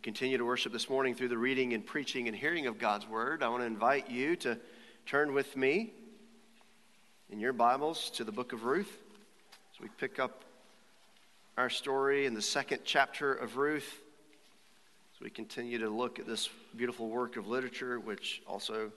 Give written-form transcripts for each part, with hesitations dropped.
continue to worship this morning through the reading and preaching and hearing of God's Word, I want to invite you to turn with me in your Bibles to the book of Ruth. So we pick up our story in the second chapter of Ruth. So we continue to look at this beautiful work of literature, which also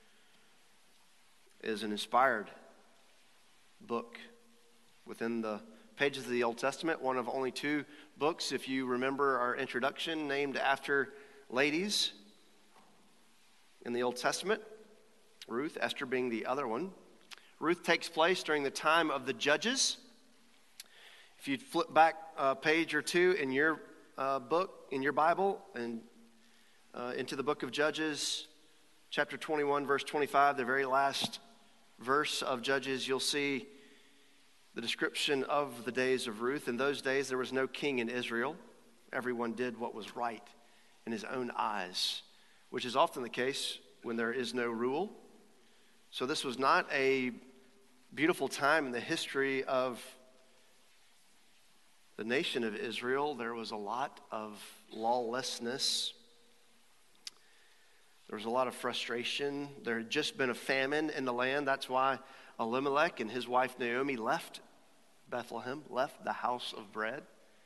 is an inspired book within the pages of the Old Testament, one of only two books, if you remember our introduction, named after ladies in the Old Testament. Ruth, Esther being the other one. Ruth takes place during the time of the Judges. If you flip back a page or two in your book, in your Bible, and into the book of Judges, chapter 21, verse 25, the very last verse of Judges, you'll see the description of the days of Ruth. In those days, there was no king in Israel. Everyone did what was right in his own eyes, which is often the case when there is no rule. So this was not a beautiful time in the history of the nation of Israel. There was a lot of lawlessness. There was a lot of frustration. There had just been a famine in the land. That's why Elimelech and his wife Naomi left Bethlehem, left the house of bread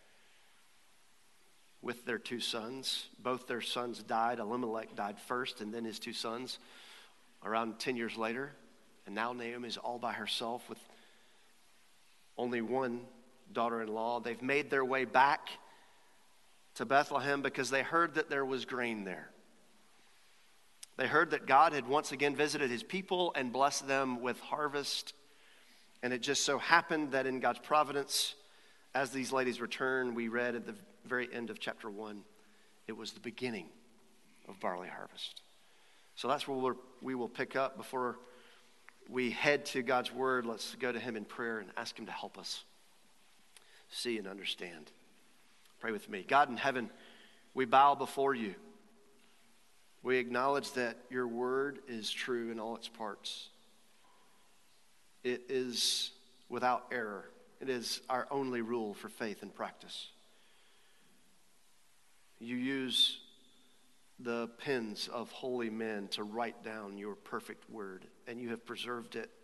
with their two sons. Both their sons died. Elimelech died first, and then his two sons around 10 years later. And now Naomi's all by herself with only one daughter-in-law. They've made their way back to Bethlehem because they heard that there was grain there. They heard that God had once again visited his people and blessed them with harvest. And it just so happened that in God's providence, as these ladies returned, we read at the very end of chapter 1, it was the beginning of barley harvest. So that's where we will pick up. Before we head to God's word, let's go to him in prayer and ask him to help us see and understand. Pray with me. God in heaven, we bow before you. We acknowledge that your word is true in all its parts. It is without error. It is our only rule for faith and practice. You use the pens of holy men to write down your perfect word, and you have preserved it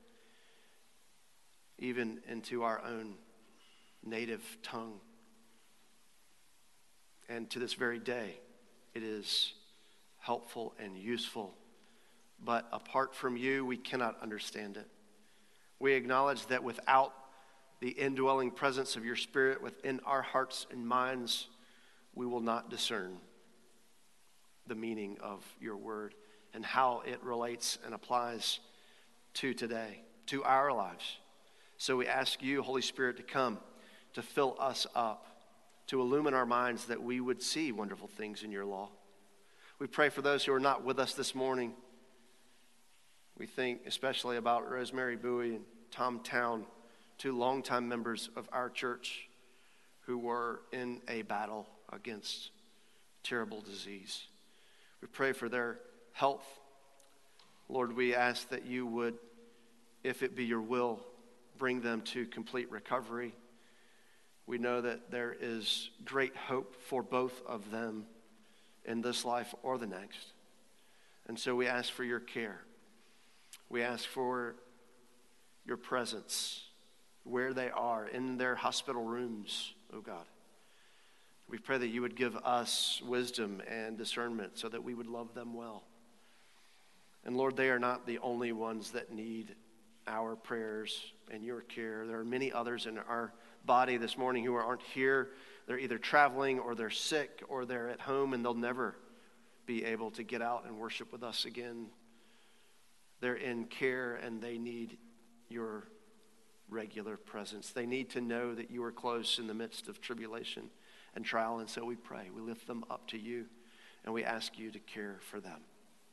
even into our own native tongue. And to this very day, it is helpful and useful, but apart from you, we cannot understand it. We acknowledge that without the indwelling presence of your Spirit within our hearts and minds, we will not discern the meaning of your word and how it relates and applies to today, to our lives. So we ask you, Holy Spirit, to come, to fill us up, to illumine our minds that we would see wonderful things in your law. We pray for those who are not with us this morning. We think especially about Rosemary Bowie and Tom Town, two longtime members of our church who were in a battle against terrible disease. We pray for their health. Lord, we ask that you would, if it be your will, bring them to complete recovery. We know that there is great hope for both of them in this life or the next. And so we ask for your care. We ask for your presence where they are, in their hospital rooms, oh God. We pray that you would give us wisdom and discernment so that we would love them well. And Lord, they are not the only ones that need our prayers and your care. There are many others in our body this morning who aren't here. They're either traveling or they're sick or they're at home and they'll never be able to get out and worship with us again. They're in care and they need your regular presence. They need to know that you are close in the midst of tribulation and trial. And so we pray, we lift them up to you and we ask you to care for them.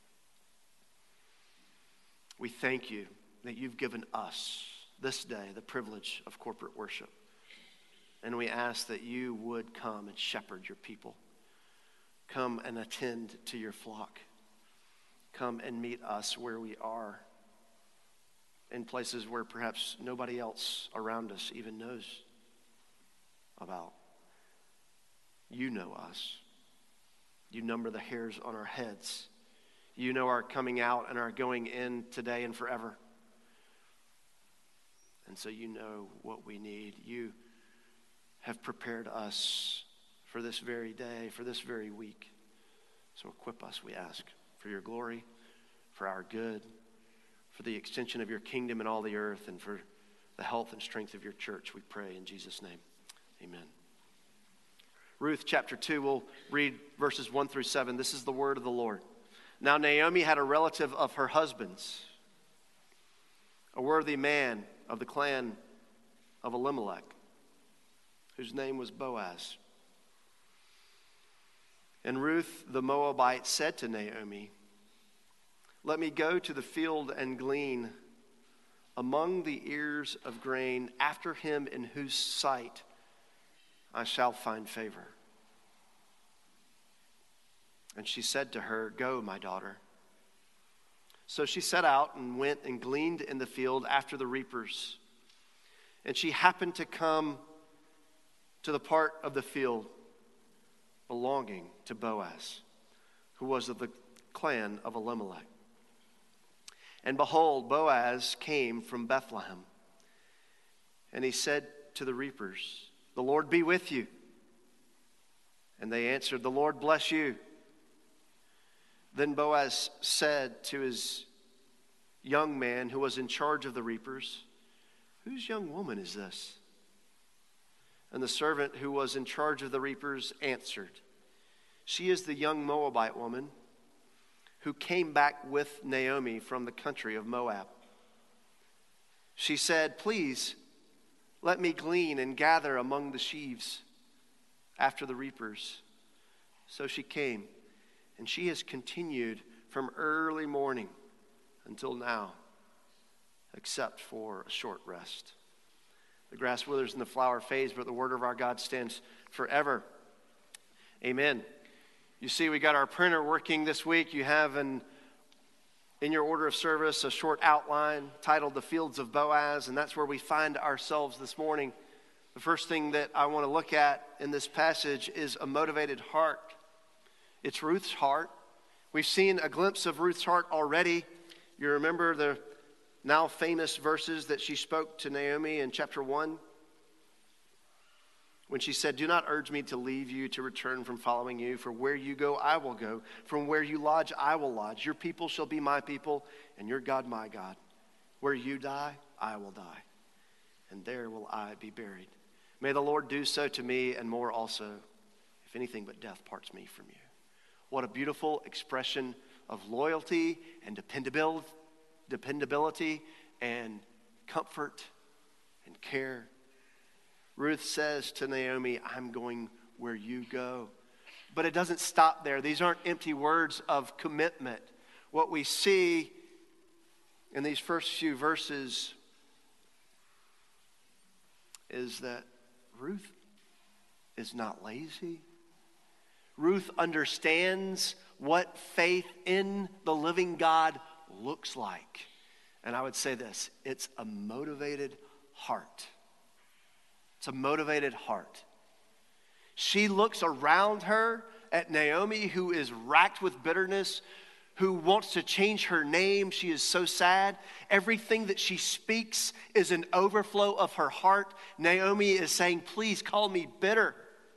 We thank you that you've given us this day the privilege of corporate worship. And we ask that you would come and shepherd your people. Come and attend to your flock. Come and meet us where we are, in places where perhaps nobody else around us even knows about. You know us. You number the hairs on our heads. You know our coming out and our going in today and forever. And so you know what we need. You have prepared us for this very day, for this very week. So equip us, we ask, for your glory, for our good, for the extension of your kingdom in all the earth, and for the health and strength of your church, we pray in Jesus' name. Amen. Ruth chapter 2, we'll read verses 1 through 7. This is the word of the Lord. Now Naomi had a relative of her husband's, a worthy man of the clan of Elimelech, whose name was Boaz. And Ruth the Moabite said to Naomi, "Let me go to the field and glean among the ears of grain after him in whose sight I shall find favor." And she said to her, "Go, my daughter." So she set out and went and gleaned in the field after the reapers. And she happened to come to the part of the field belonging to Boaz, who was of the clan of Elimelech. And behold, Boaz came from Bethlehem. And he said to the reapers, "The Lord be with you." And they answered, "The Lord bless you." Then Boaz said to his young man who was in charge of the reapers, "Whose young woman is this?" And the servant who was in charge of the reapers answered, "She is the young Moabite woman who came back with Naomi from the country of Moab. She said, 'Please, let me glean and gather among the sheaves after the reapers.' So she came, and she has continued from early morning until now, except for a short rest. The grass withers and the flower fades, but the word of our God stands forever." Amen. You see, we got our printer working this week. You have in your order of service a short outline titled "The Fields of Boaz," and that's where we find ourselves this morning. The first thing that I want to look at in this passage is a motivated heart. It's Ruth's heart. We've seen a glimpse of Ruth's heart already. You remember the now famous verses that she spoke to Naomi in chapter 1? When she said, "Do not urge me to leave you, to return from following you. For where you go, I will go. From where you lodge, I will lodge. Your people shall be my people, and your God my God. Where you die, I will die, and there will I be buried. May the Lord do so to me, and more also, if anything but death parts me from you." What a beautiful expression of loyalty and dependability and comfort and care. Ruth says to Naomi, "I'm going where you go." But it doesn't stop there. These aren't empty words of commitment. What we see in these first few verses is that Ruth is not lazy. Ruth understands what faith in the living God looks like. And I would say this, it's a motivated heart. It's a motivated heart. She looks around her at Naomi, who is racked with bitterness, who wants to change her name. She is so sad. Everything that she speaks is an overflow of her heart. Naomi is saying, "Please call me bitter.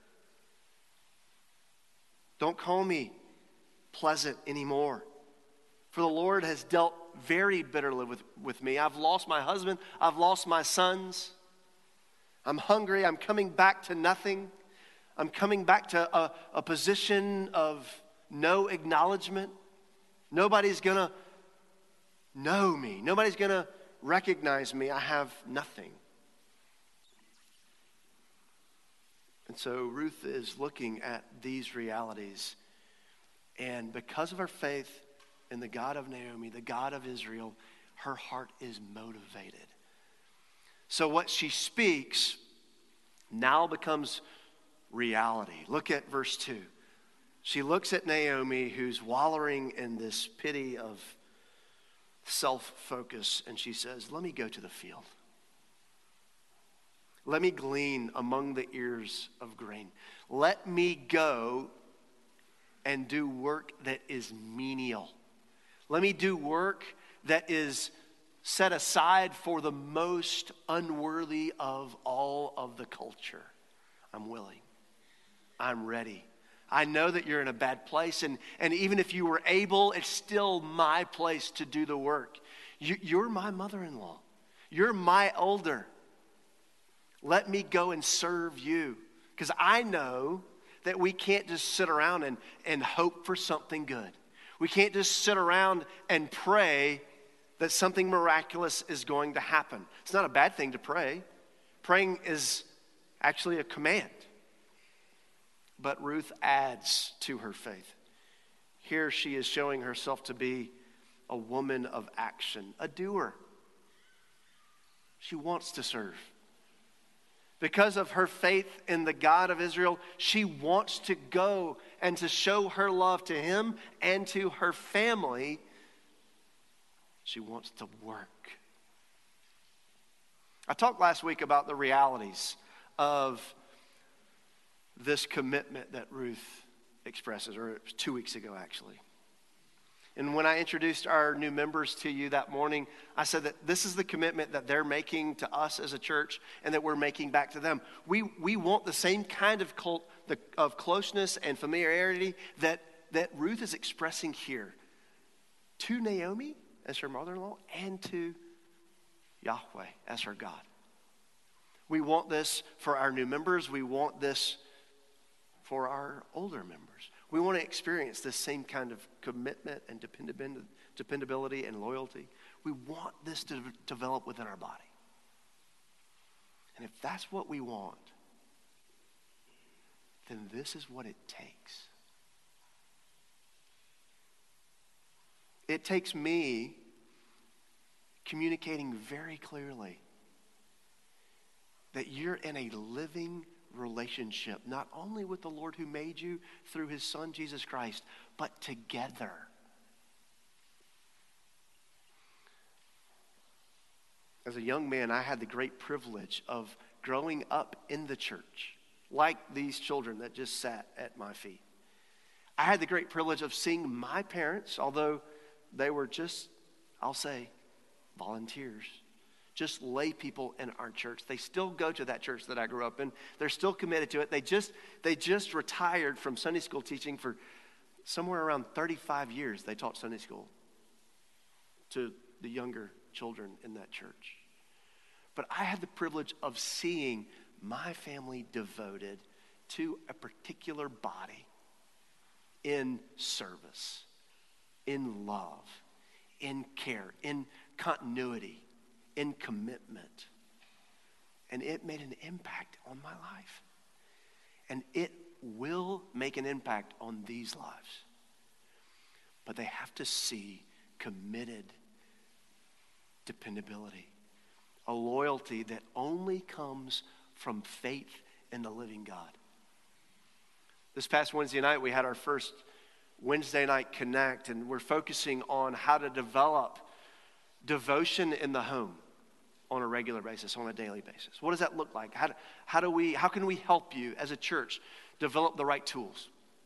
Don't call me pleasant anymore. For the Lord has dealt very bitterly with me. I've lost my husband. I've lost my sons. I'm hungry. I'm coming back to nothing. I'm coming back to a position of no acknowledgement. Nobody's going to know me. Nobody's going to recognize me. I have nothing." And so Ruth is looking at these realities. And because of her faith in the God of Naomi, the God of Israel, her heart is motivated. So what she speaks now becomes reality. Look at verse 2. She looks at Naomi, who's wallowing in this pity of self-focus, and she says, "Let me go to the field. Let me glean among the ears of grain. Let me go and do work that is menial. Let me do work that is set aside for the most unworthy of all of the culture. I'm willing. I'm ready. I know that you're in a bad place, and even if you were able, it's still my place to do the work. You're my mother-in-law. You're my elder. Let me go and serve you. Because I know that we can't just sit around and hope for something good. We can't just sit around and pray that something miraculous is going to happen. It's not a bad thing to pray. Praying is actually a command. But Ruth adds to her faith. Here she is showing herself to be a woman of action, a doer. She wants to serve. Because of her faith in the God of Israel, she wants to go and to show her love to him and to her family. She wants to work. I talked last week about the realities of this commitment that Ruth expresses, or it was 2 weeks ago actually. And when I introduced our new members to you that morning, I said that this is the commitment that they're making to us as a church and that we're making back to them. We want the same kind of closeness and familiarity that Ruth is expressing here to Naomi as her mother-in-law and to Yahweh as her God. We want this for our new members. We want this for our older members. We want to experience this same kind of commitment and dependability and loyalty. We want this to develop within our body. And if that's what we want, then this is what it takes. It takes me communicating very clearly that you're in a living relationship, not only with the Lord who made you through his Son, Jesus Christ, but together. As a young man, I had the great privilege of growing up in the church, like these children that just sat at my feet. I had the great privilege of seeing my parents, although they were just, I'll say, volunteers, just lay people in our church. They still go to that church that I grew up in. They're still committed to it. They just retired from Sunday school teaching for somewhere around 35 years. They taught Sunday school to the younger children in that church. But I had the privilege of seeing my family devoted to a particular body in service, in love, in care, in continuity, in commitment. And it made an impact on my life. And it will make an impact on these lives. But they have to see committed dependability, a loyalty that only comes from faith in the living God. This past Wednesday night, we had our first Wednesday night Connect, and we're focusing on how to develop devotion in the home on a regular basis, on a daily basis. What does that look like? How can we help you as a church develop the right tools?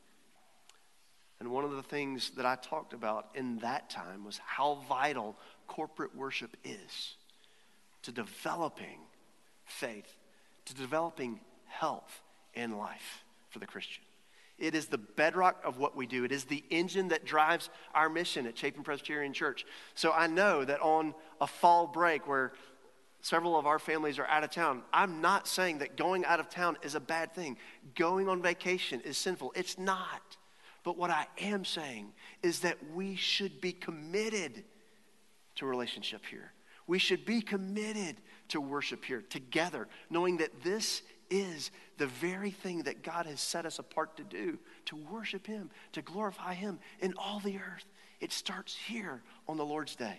And one of the things that I talked about in that time was how vital corporate worship is to developing faith, to developing health in life for the Christian. It is the bedrock of what we do. It is the engine that drives our mission at Chapin Presbyterian Church. So I know that on a fall break where several of our families are out of town, I'm not saying that going out of town is a bad thing. Going on vacation is sinful. It's not. But what I am saying is that we should be committed to relationship here. We should be committed to worship here together, knowing that this is the very thing that God has set us apart to do, to worship him, to glorify him in all the earth. It starts here on the Lord's Day.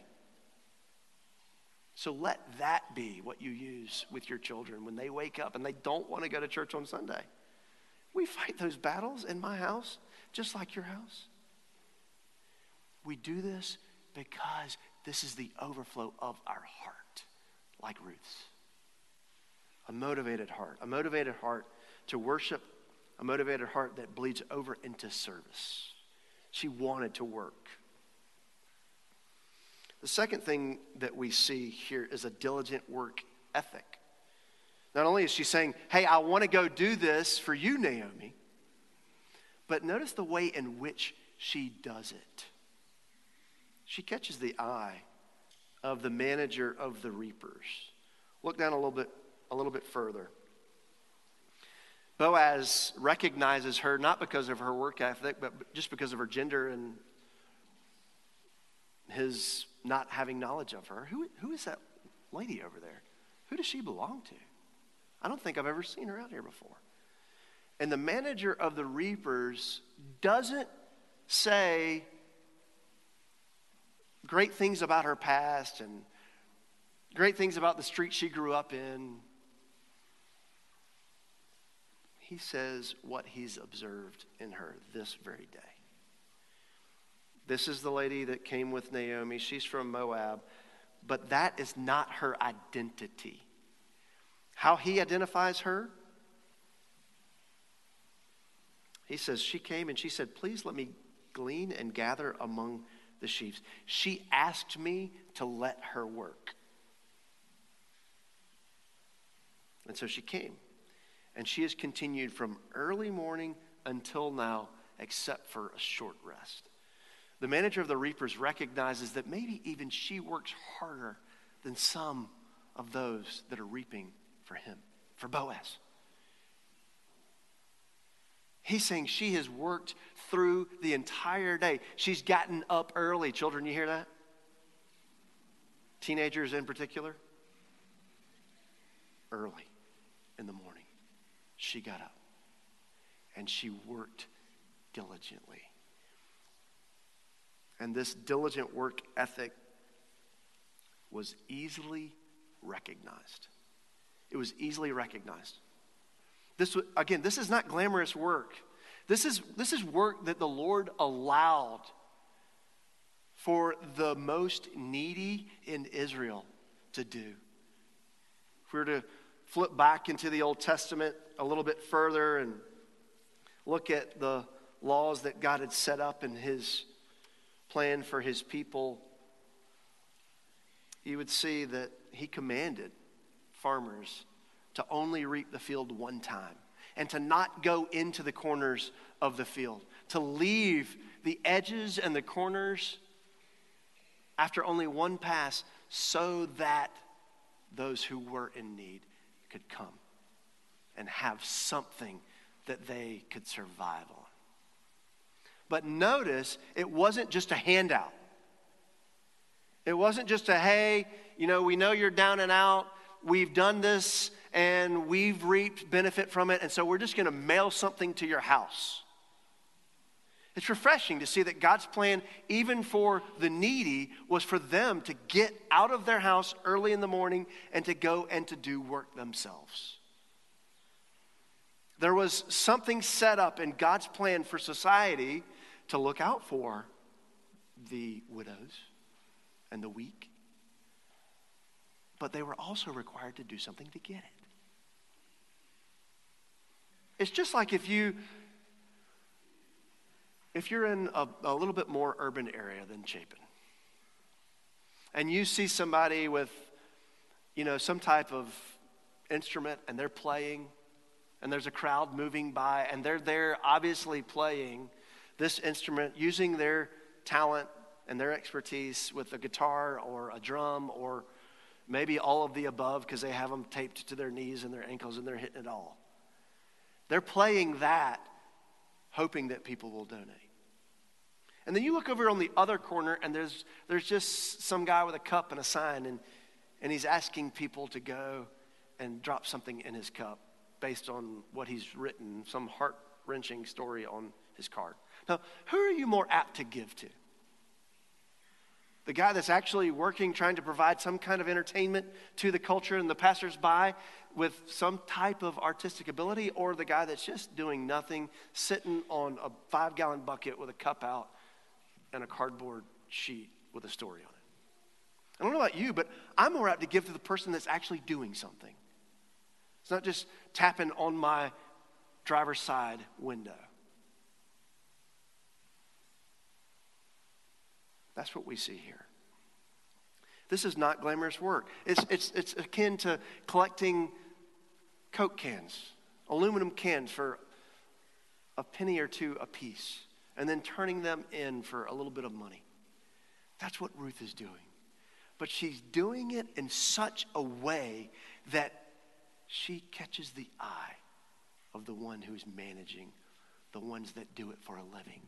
So let that be what you use with your children when they wake up and they don't want to go to church on Sunday. We fight those battles in my house, just like your house. We do this because this is the overflow of our heart, like Ruth's. A motivated heart to worship a motivated heart that bleeds over into service. She wanted to work. The second thing that we see here is a diligent work ethic. Not only is she saying, hey, I want to go do this for you, Naomi, but notice the way in which she does it. She catches the eye of the manager of the reapers. Look down a little bit further. Boaz recognizes her not because of her work ethic, but just because of her gender and his not having knowledge of her. Who is that lady over there? Who does she belong to? I don't think I've ever seen her out here before. And the manager of the reapers doesn't say great things about her past and great things about the street she grew up in. He says what he's observed in her this very day. This is the lady that came with Naomi. She's from Moab, but that is not her identity. How he identifies her? He says, she came and she said, please let me glean and gather among the sheep. She asked me to let her work. And so she came. And she has continued from early morning until now, except for a short rest. The manager of the reapers recognizes that maybe even she works harder than some of those that are reaping for him, for Boaz. He's saying she has worked through the entire day. She's gotten up early. Children, you hear that? Teenagers in particular. Early in the morning, she got up and she worked diligently. And this diligent work ethic was easily recognized. It was easily recognized. This is not glamorous work. This is work that the Lord allowed for the most needy in Israel to do. If we were to flip back into the Old Testament a little bit further and look at the laws that God had set up in his plan for his people, you would see that he commanded farmers to only reap the field one time and to not go into the corners of the field, to leave the edges and the corners after only one pass so that those who were in need could come and have something that they could survive on. But notice, it wasn't just a handout. It wasn't just a, hey, we know you're down and out. We've done this and we've reaped benefit from it. And so we're just going to mail something to your house. It's refreshing to see that God's plan, even for the needy, was for them to get out of their house early in the morning and to go and to do work themselves. There was something set up in God's plan for society to look out for the widows and the weak. But they were also required to do something to get it. It's just like if you're in a little bit more urban area than Chapin, and you see somebody with, some type of instrument and they're playing, and there's a crowd moving by, and they're there obviously playing this instrument, using their talent and their expertise with a guitar or a drum or maybe all of the above because they have them taped to their knees and their ankles and they're hitting it all. They're playing that, hoping that people will donate. And then you look over on the other corner and there's just some guy with a cup and a sign and he's asking people to go and drop something in his cup based on what he's written, some heart-wrenching story on his card. Now, who are you more apt to give to? The guy that's actually working, trying to provide some kind of entertainment to the culture and the passersby with some type of artistic ability, or the guy that's just doing nothing, sitting on a 5-gallon bucket with a cup out and a cardboard sheet with a story on it? I don't know about you, but I'm more apt to give to the person that's actually doing something. It's not just tapping on my driver's side window. That's what we see here. This is not glamorous work. It's akin to collecting Coke cans, aluminum cans for a penny or two a piece, and then turning them in for a little bit of money. That's what Ruth is doing. But she's doing it in such a way that she catches the eye of the one who's managing, the ones that do it for a living.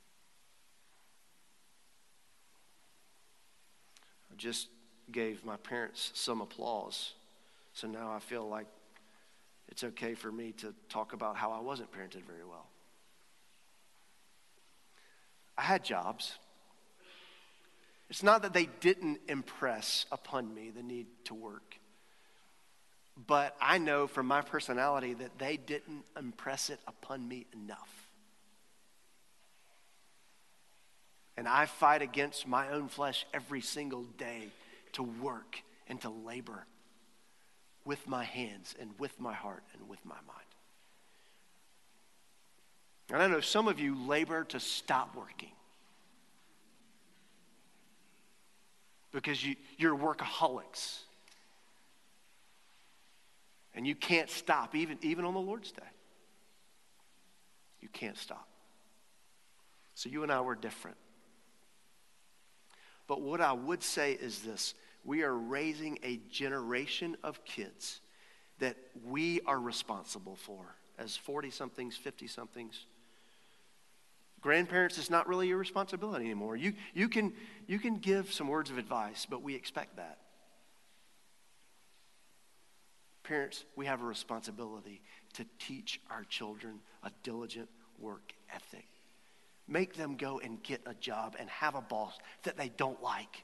I just gave my parents some applause, so now I feel like it's okay for me to talk about how I wasn't parented very well. I had jobs. It's not that they didn't impress upon me the need to work, but I know from my personality that they didn't impress it upon me enough. And I fight against my own flesh every single day to work and to labor with my hands and with my heart and with my mind. And I know some of you labor to stop working because you're workaholics. And you can't stop, even on the Lord's Day. You can't stop. So you and I were different. But what I would say is this: we are raising a generation of kids that we are responsible for as 40-somethings, 50-somethings. Grandparents is not really your responsibility anymore. You can give some words of advice, but we expect that. Parents, we have a responsibility to teach our children a diligent work ethic. Make them go and get a job and have a boss that they don't like.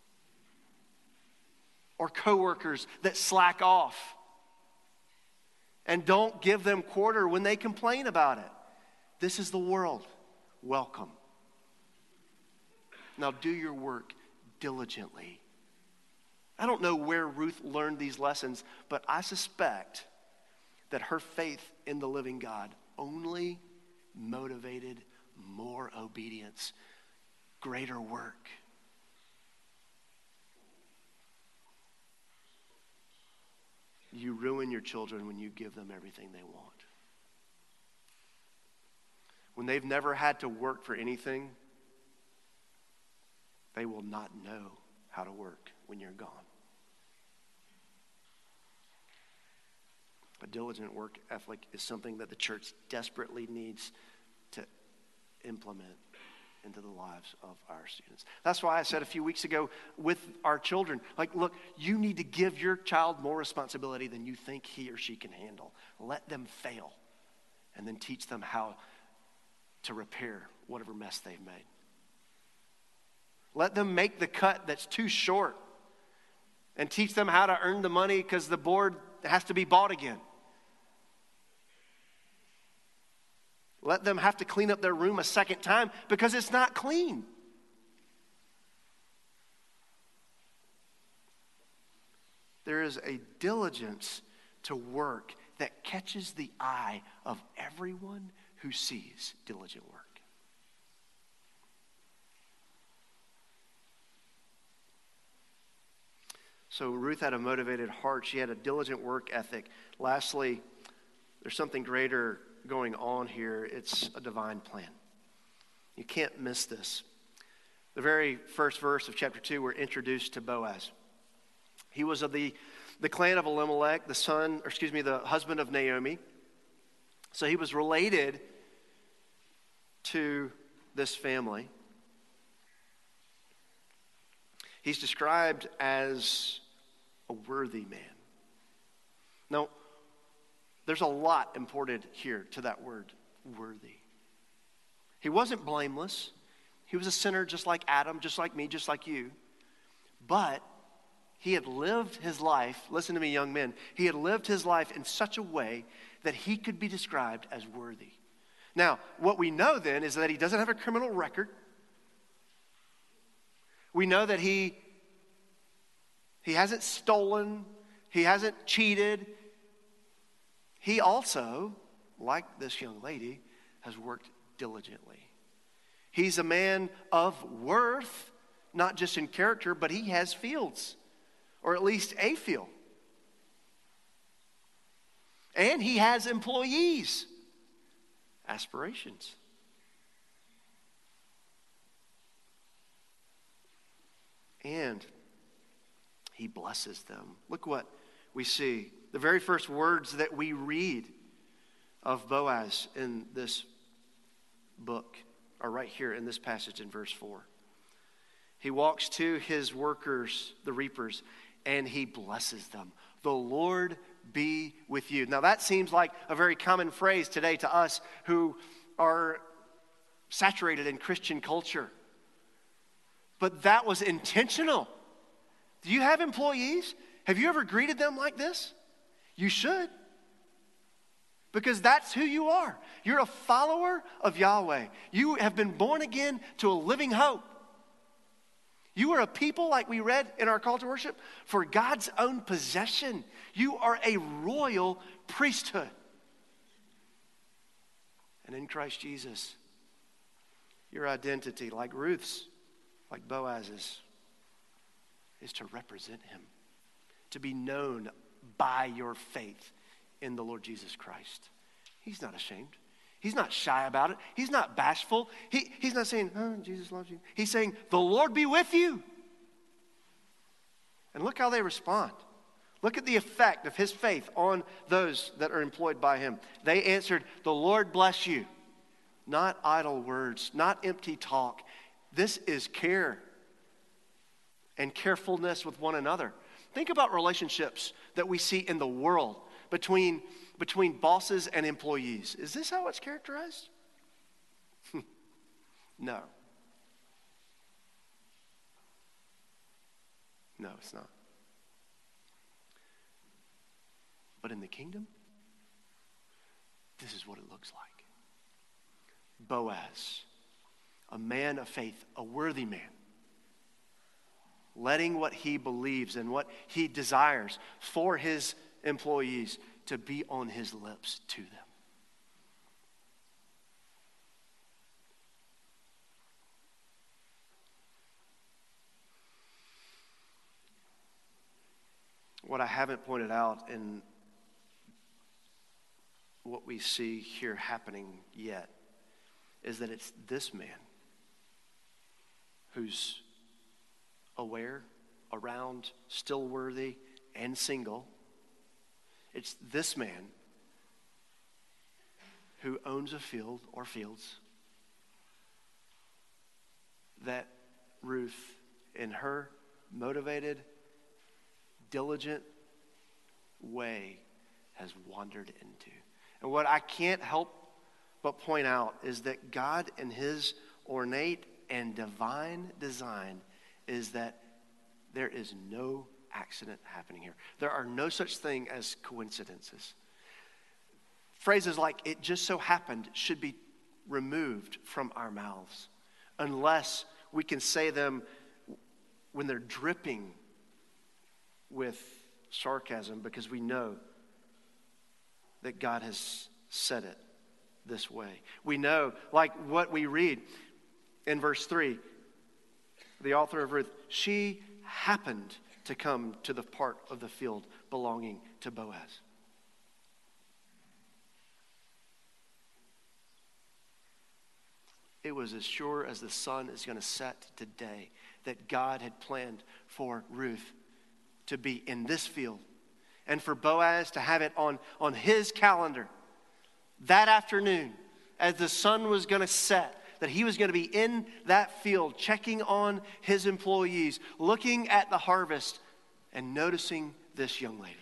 Or coworkers that slack off. And don't give them quarter when they complain about it. This is the world. Welcome. Now do your work diligently. I don't know where Ruth learned these lessons, but I suspect that her faith in the living God only motivated more obedience, greater work. You ruin your children when you give them everything they want. When they've never had to work for anything, they will not know how to work when you're gone. A diligent work ethic is something that the church desperately needs to implement into the lives of our students. That's why I said a few weeks ago with our children, look, you need to give your child more responsibility than you think he or she can handle. Let them fail, and then teach them how to repair whatever mess they've made. Let them make the cut that's too short, and teach them how to earn the money because the board has to be bought again. Let them have to clean up their room a second time because it's not clean. There is a diligence to work that catches the eye of everyone who sees diligent work. So Ruth had a motivated heart. She had a diligent work ethic. Lastly, there's something greater going on here. It's a divine plan. You can't miss this. The very first verse of chapter 2, we're introduced to Boaz. He was of the clan of Elimelech, the husband of Naomi. So he was related to this family. He's described as a worthy man. Now, there's a lot imported here to that word, worthy. He wasn't blameless. He was a sinner just like Adam, just like me, just like you. But he had lived his life, listen to me, young men, he had lived his life in such a way that he could be described as worthy. Now, what we know then is that he doesn't have a criminal record. We know that he hasn't stolen, he hasn't cheated. He also like this young lady, has worked diligently. He's a man of worth, not just in character, but he has fields, or at least a field. And he has employees, aspirations. And he blesses them. Look what we see. The very first words that we read of Boaz in this book are right here in this passage in verse 4. He walks to his workers, the reapers, and he blesses them. The Lord be with you. Now that seems like a very common phrase today to us who are saturated in Christian culture. But that was intentional. Do you have employees? Have you ever greeted them like this? You should. Because that's who you are. You're a follower of Yahweh. You have been born again to a living hope. You are a people, like we read in our call to worship, for God's own possession. You are a royal priesthood. And in Christ Jesus, your identity, like Ruth's, like Boaz's, is to represent him, to be known by your faith in the Lord Jesus Christ. He's not ashamed. He's not shy about it. He's not bashful. He's not saying, oh, Jesus loves you. He's saying, the Lord be with you. And look how they respond. Look at the effect of his faith on those that are employed by him. They answered, the Lord bless you. Not idle words, not empty talk. This is care and carefulness with one another. Think about relationships that we see in the world between bosses and employees. Is this how it's characterized? No. No, it's not. But in the kingdom, this is what it looks like. Boaz, a man of faith, a worthy man, letting what he believes and what he desires for his employees to be on his lips to them. What I haven't pointed out in what we see here happening yet is that it's this man who's aware, around, still worthy, and single. It's this man who owns a field or fields that Ruth, in her motivated, diligent way, has wandered into. And what I can't help but point out is that God, in his ornate and divine design, is that there is no accident happening here. There are no such thing as coincidences. Phrases like "it just so happened" should be removed from our mouths unless we can say them when they're dripping with sarcasm, because we know that God has said it this way. We know, like what we read in verse 3, the author of Ruth, she happened to come to the part of the field belonging to Boaz. It was as sure as the sun is going to set today that God had planned for Ruth to be in this field and for Boaz to have it on his calendar that afternoon as the sun was going to set, that he was going to be in that field checking on his employees, looking at the harvest and noticing this young lady.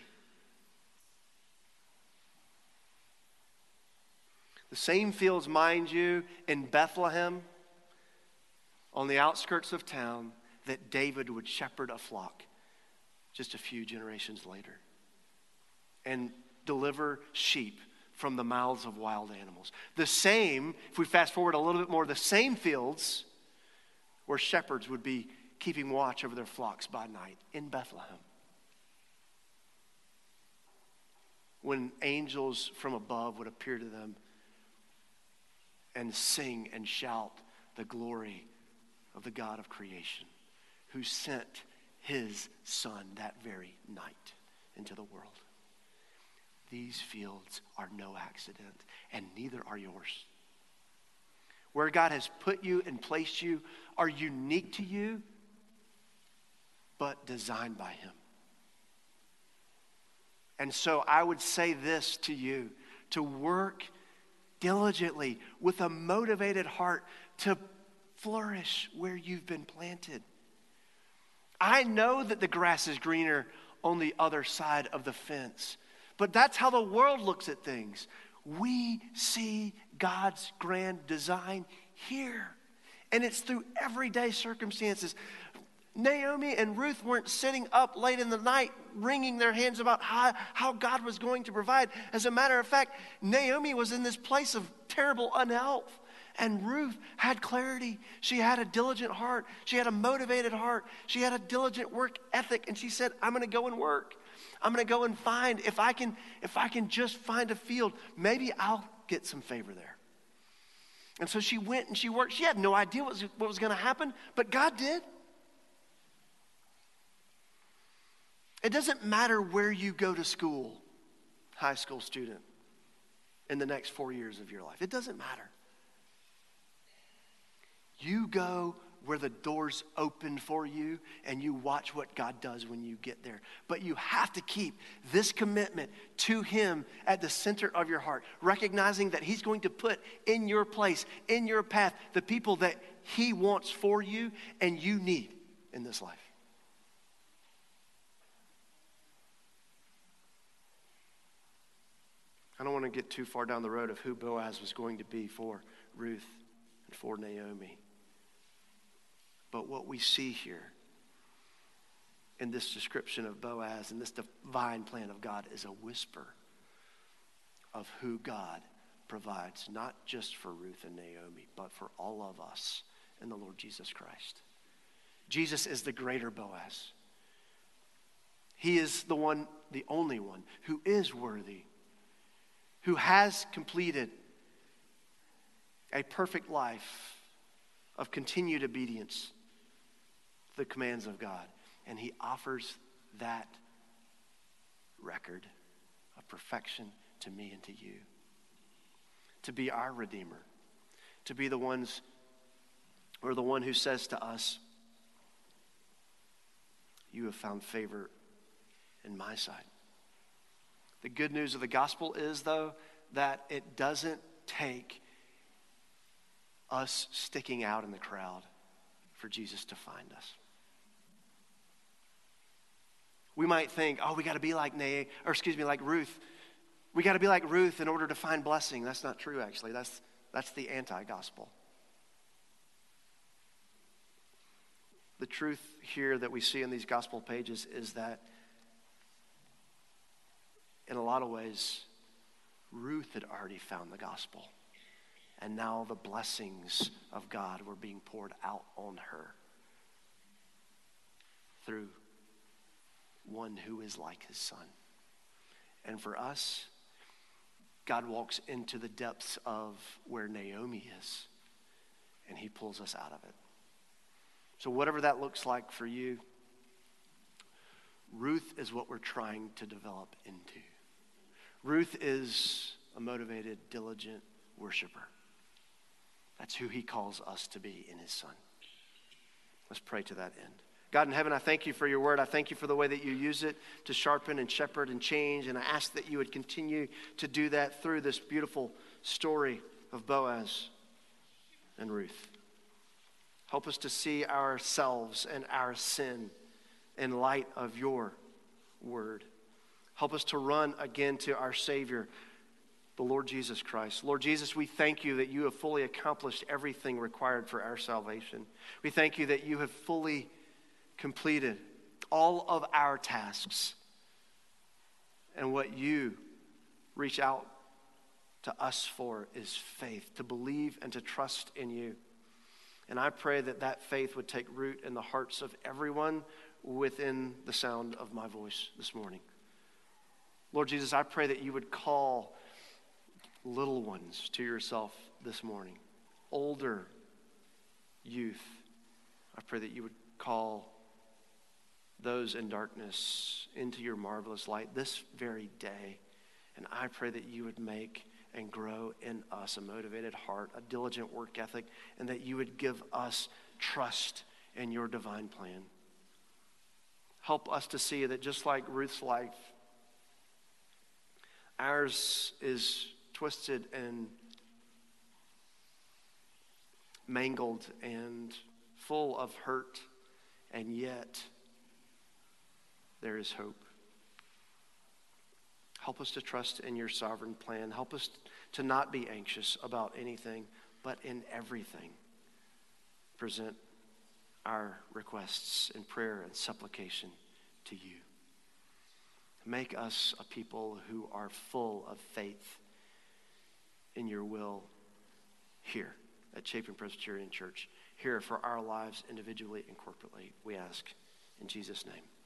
The same fields, mind you, in Bethlehem, on the outskirts of town, that David would shepherd a flock just a few generations later and deliver sheep from the mouths of wild animals. The same, if we fast forward a little bit more, the same fields where shepherds would be keeping watch over their flocks by night in Bethlehem. when angels from above would appear to them and sing and shout the glory of the God of creation, who sent his Son that very night into the world. These fields are no accident, and neither are yours. Where God has put you and placed you are unique to you, but designed by him. And so I would say this to you, to work diligently with a motivated heart to flourish where you've been planted. I know that the grass is greener on the other side of the fence, but that's how the world looks at things. We see God's grand design here, and it's through everyday circumstances. Naomi and Ruth weren't sitting up late in the night wringing their hands about how God was going to provide. As a matter of fact, Naomi was in this place of terrible unhealth. And Ruth had clarity. She had a diligent heart. She had a motivated heart. She had a diligent work ethic. And she said, I'm going to go and work. I'm going to go and find, if I can just find a field, maybe I'll get some favor there. And so she went and she worked. She had no idea what was going to happen, but God did. It doesn't matter where you go to school, high school student, in the next 4 years of your life. It doesn't matter. You go where the doors open for you and you watch what God does when you get there. But you have to keep this commitment to him at the center of your heart, recognizing that he's going to put in your place, in your path, the people that he wants for you and you need in this life. I don't want to get too far down the road of who Boaz was going to be for Ruth and for Naomi. But what we see here in this description of Boaz and this divine plan of God is a whisper of who God provides, not just for Ruth and Naomi, but for all of us in the Lord Jesus Christ. Jesus is the greater Boaz. He is the one, the only one, who is worthy, who has completed a perfect life of continued obedience to the commands of God. And he offers that record of perfection to me and to you. To be our Redeemer. To be the ones, or the one who says to us, you have found favor in my sight. The good news of the gospel is, though, that it doesn't take us sticking out in the crowd for Jesus to find us. We might think, we got to be like like Ruth. We got to be like Ruth in order to find blessing. That's not true, actually. That's the anti-gospel. The truth here that we see in these gospel pages is that in a lot of ways, Ruth had already found the gospel. And now the blessings of God were being poured out on her through one who is like his son. And for us, God walks into the depths of where Naomi is, and he pulls us out of it. So whatever that looks like for you, Ruth is what we're trying to develop into. Ruth is a motivated, diligent worshiper. That's who he calls us to be in his son. Let's pray to that end. God in heaven, I thank you for your word. I thank you for the way that you use it to sharpen and shepherd and change. And I ask that you would continue to do that through this beautiful story of Boaz and Ruth. Help us to see ourselves and our sin in light of your word. Help us to run again to our Savior, the Lord Jesus Christ. Lord Jesus, we thank you that you have fully accomplished everything required for our salvation. We thank you that you have fully completed all of our tasks. And what you reach out to us for is faith, to believe and to trust in you. And I pray that that faith would take root in the hearts of everyone within the sound of my voice this morning. Lord Jesus, I pray that you would call little ones to yourself this morning. Older youth, I pray that you would call those in darkness into your marvelous light this very day. And I pray that you would make and grow in us a motivated heart, a diligent work ethic, and that you would give us trust in your divine plan. Help us to see that just like Ruth's life, ours is twisted and mangled and full of hurt, and yet there is hope. Help us to trust in your sovereign plan. Help us to not be anxious about anything, but in everything present our requests in prayer and supplication to you. Make us a people who are full of faith in your will here at Chapin Presbyterian Church, here for our lives individually and corporately, we ask in Jesus' name.